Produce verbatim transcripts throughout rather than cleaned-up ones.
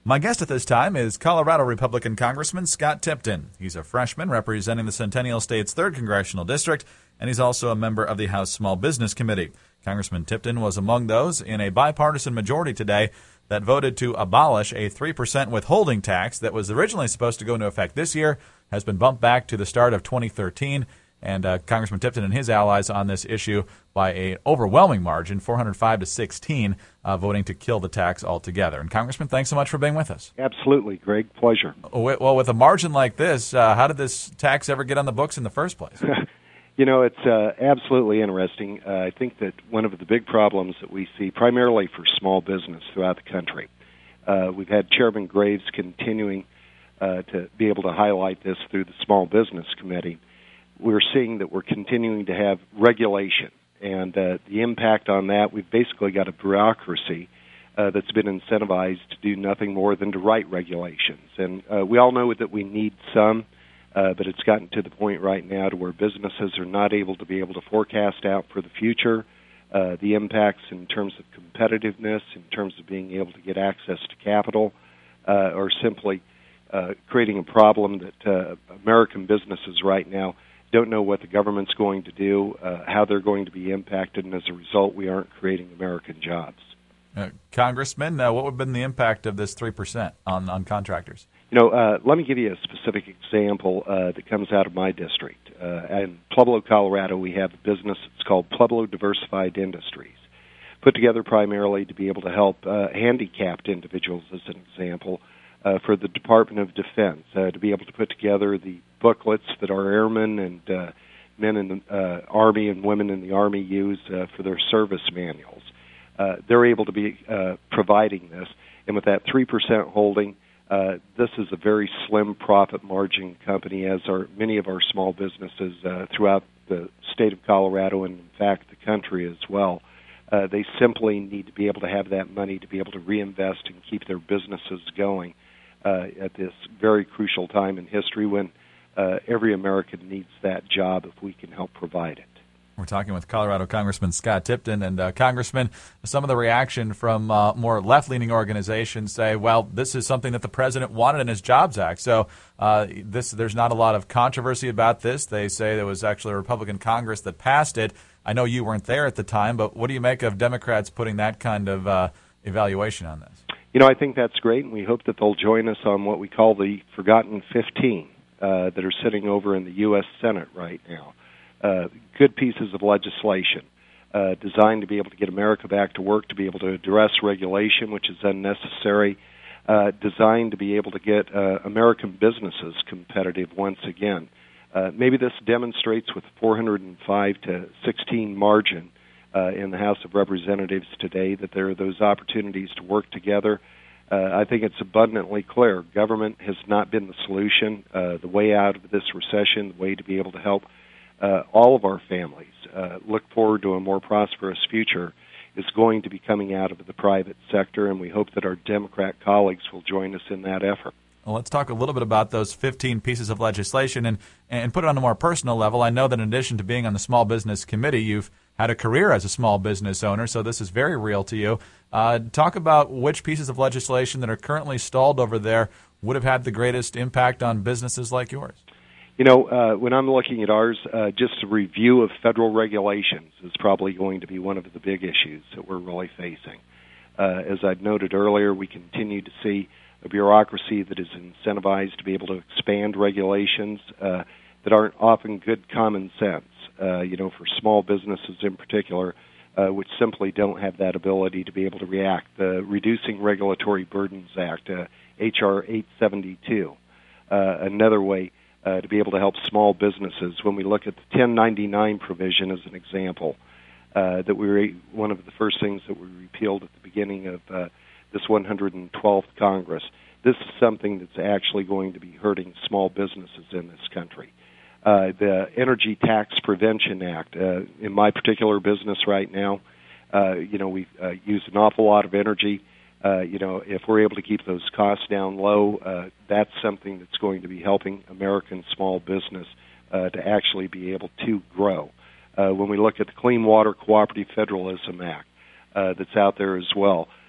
My guest at this time is Colorado Republican Congressman Scott Tipton. He's a freshman representing the Centennial State's third Congressional District, and he's also a member of the House Small Business Committee. Congressman Tipton was among those in a bipartisan majority today that voted to abolish a three percent withholding tax that was originally supposed to go into effect this year, has been bumped back to the start of twenty thirteen. And uh, Congressman Tipton and his allies on this issue by an overwhelming margin, four hundred five to sixteen, uh, voting to kill the tax altogether. And Congressman, thanks so much for being with us. Absolutely, Greg. Pleasure. Well, with a margin like this, uh, how did this tax ever get on the books in the first place? You know, it's uh, absolutely interesting. Uh, I think that one of the big problems that we see, primarily for small business throughout the country, uh, we've had Chairman Graves continuing uh, to be able to highlight this through the Small Business Committee. We're seeing that we're continuing to have regulation, and uh, the impact on that, we've basically got a bureaucracy uh, that's been incentivized to do nothing more than to write regulations. And uh, we all know that we need some, uh, but it's gotten to the point right now to where businesses are not able to be able to forecast out for the future uh, the impacts in terms of competitiveness, in terms of being able to get access to capital, uh, or simply uh, creating a problem that uh, American businesses right now don't know what the government's going to do, uh, how they're going to be impacted, and as a result, we aren't creating American jobs. Uh, Congressman, uh, what would have been the impact of this three percent on, on contractors? You know, uh, let me give you a specific example uh, that comes out of my district. Uh, in Pueblo, Colorado, we have a business that's called Pueblo Diversified Industries, put together primarily to be able to help uh, handicapped individuals, as an example, Uh, for the Department of Defense, uh, to be able to put together the booklets that our airmen and uh, men in the uh, Army and women in the Army use uh, for their service manuals. Uh, they're able to be uh, providing this, and with that three percent holding, uh, this is a very slim profit margin company, as are many of our small businesses uh, throughout the state of Colorado and, in fact, the country as well. Uh, they simply need to be able to have that money to be able to reinvest and keep their businesses going Uh, at this very crucial time in history when uh, every American needs that job if we can help provide it. We're talking with Colorado Congressman Scott Tipton. And, uh, Congressman, some of the reaction from uh, more left-leaning organizations say, well, this is something that the president wanted in his Jobs Act. So uh, this, there's not a lot of controversy about this. They say there was actually a Republican Congress that passed it. I know you weren't there at the time, but what do you make of Democrats putting that kind of uh, evaluation on this? You know, I think that's great, and we hope that they'll join us on what we call the Forgotten fifteen uh, that are sitting over in the U S Senate right now. Uh, good pieces of legislation uh, designed to be able to get America back to work, to be able to address regulation, which is unnecessary, uh, designed to be able to get uh, American businesses competitive once again. Uh, maybe this demonstrates with four hundred five to sixteen margin Uh, in the House of Representatives today, that there are those opportunities to work together. Uh, I think it's abundantly clear. Government has not been the solution. Uh, the way out of this recession, the way to be able to help uh, all of our families uh, look forward to a more prosperous future is going to be coming out of the private sector, and we hope that our Democrat colleagues will join us in that effort. Well, let's talk a little bit about those fifteen pieces of legislation and, and put it on a more personal level. I know that in addition to being on the Small Business Committee, you've had a career as a small business owner, so this is very real to you. Uh, talk about which pieces of legislation that are currently stalled over there would have had the greatest impact on businesses like yours. You know, uh, when I'm looking at ours, uh, just a review of federal regulations is probably going to be one of the big issues that we're really facing. Uh, as I've noted earlier, we continue to see a bureaucracy that is incentivized to be able to expand regulations uh, that aren't often good common sense, uh, you know, for small businesses in particular, uh, which simply don't have that ability to be able to react. The Reducing Regulatory Burdens Act, uh, H R eight seventy-two, uh, another way uh, to be able to help small businesses. When we look at the ten ninety-nine provision as an example, uh, that we were one of the first things that we repealed at the beginning of uh, this one hundred twelfth Congress. This is something that's actually going to be hurting small businesses in this country. Uh, the Energy Tax Prevention Act, uh, in my particular business right now, uh, you know, we uh, use an awful lot of energy. Uh, you know, if we're able to keep those costs down low, uh, that's something that's going to be helping American small business uh, to actually be able to grow. Uh, when we look at the Clean Water Cooperative Federalism Act uh, that's out there as well,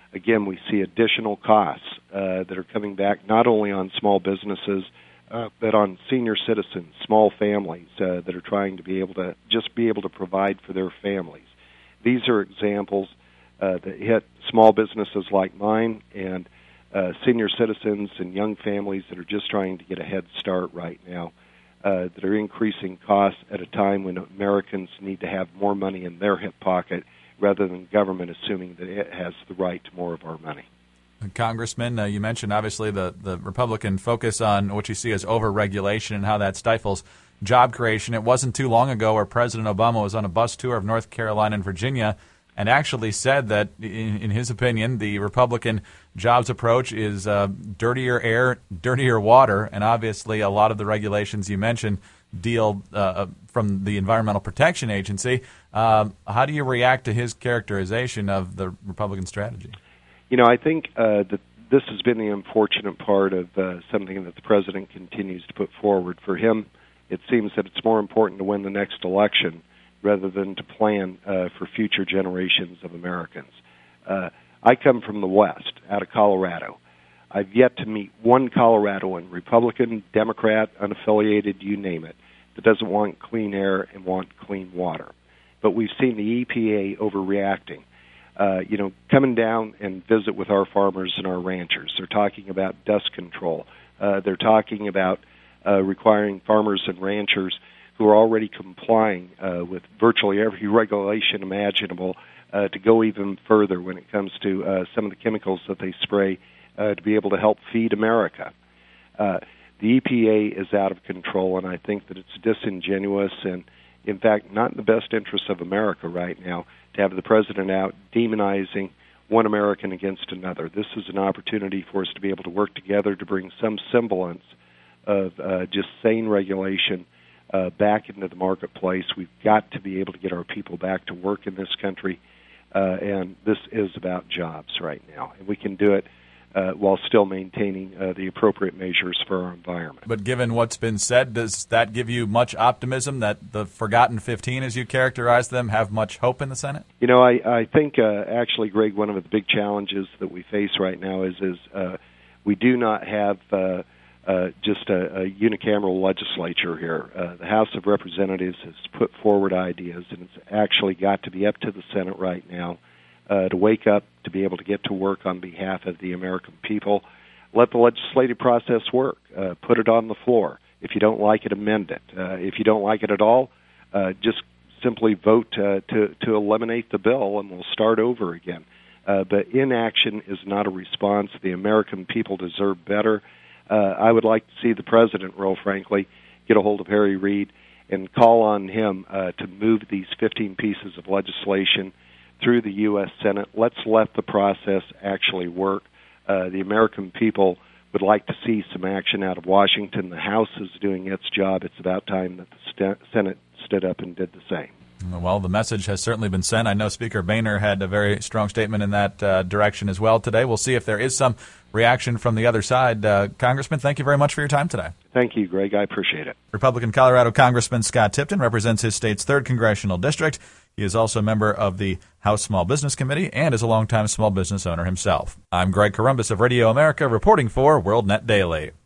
again, we see additional costs uh, that are coming back not only on small businesses, uh, but on senior citizens, small families uh, that are trying to be able to just be able to provide for their families. These are examples uh, that hit small businesses like mine and uh, senior citizens and young families that are just trying to get a head start right now, uh, that are increasing costs at a time when Americans need to have more money in their hip pocket rather than government assuming that it has the right to more of our money. Congressman, uh, you mentioned obviously the, the Republican focus on what you see as overregulation and how that stifles job creation. It wasn't too long ago where President Obama was on a bus tour of North Carolina and Virginia and actually said that, in, in his opinion, the Republican jobs approach is uh, dirtier air, dirtier water, and obviously a lot of the regulations you mentioned deal uh, from the Environmental Protection Agency. Um, how do you react to his characterization of the Republican strategy? You know, I think uh, that this has been the unfortunate part of uh, something that the president continues to put forward. For him, it seems that it's more important to win the next election rather than to plan uh, for future generations of Americans. Uh, I come from the West, out of Colorado. I've yet to meet one Coloradoan, Republican, Democrat, unaffiliated, you name it, that doesn't want clean air and want clean water. But we've seen the E P A overreacting. Uh, you know, coming down and visit with our farmers and our ranchers. They're talking about dust control. Uh, they're talking about uh, requiring farmers and ranchers who are already complying uh, with virtually every regulation imaginable uh, to go even further when it comes to uh, some of the chemicals that they spray uh, to be able to help feed America. Uh, the E P A is out of control, and I think that it's disingenuous and, in fact, not in the best interest of America right now to have the president out demonizing one American against another. This is an opportunity for us to be able to work together to bring some semblance of uh, just sane regulation uh, back into the marketplace. We've got to be able to get our people back to work in this country, uh, and this is about jobs right now. And we can do it Uh, while still maintaining uh, the appropriate measures for our environment. But given what's been said, does that give you much optimism that the Forgotten fifteen, as you characterize them, have much hope in the Senate? You know, I, I think uh, actually, Greg, one of the big challenges that we face right now is, is uh, we do not have uh, uh, just a, a unicameral legislature here. Uh, the House of Representatives has put forward ideas, and it's actually got to be up to the Senate right now Uh, to wake up, to be able to get to work on behalf of the American people. Let the legislative process work. Uh, put it on the floor. If you don't like it, amend it. Uh, if you don't like it at all, uh, just simply vote uh, to, to eliminate the bill, and we'll start over again. Uh, but inaction is not a response. The American people deserve better. Uh, I would like to see the president, real frankly, get a hold of Harry Reid and call on him uh, to move these fifteen pieces of legislation through the U S Senate. Let's let the process actually work. Uh, the American people would like to see some action out of Washington. The House is doing its job. It's about time that the st- Senate stood up and did the same. Well, the message has certainly been sent. I know Speaker Boehner had a very strong statement in that uh, direction as well today. We'll see if there is some reaction from the other side. Uh, Congressman, thank you very much for your time today. Thank you, Greg. I appreciate it. Republican Colorado Congressman Scott Tipton represents his state's third congressional district. He is also a member of the House Small Business Committee and is a longtime small business owner himself. I'm Greg Corombos of Radio America reporting for WorldNet Daily.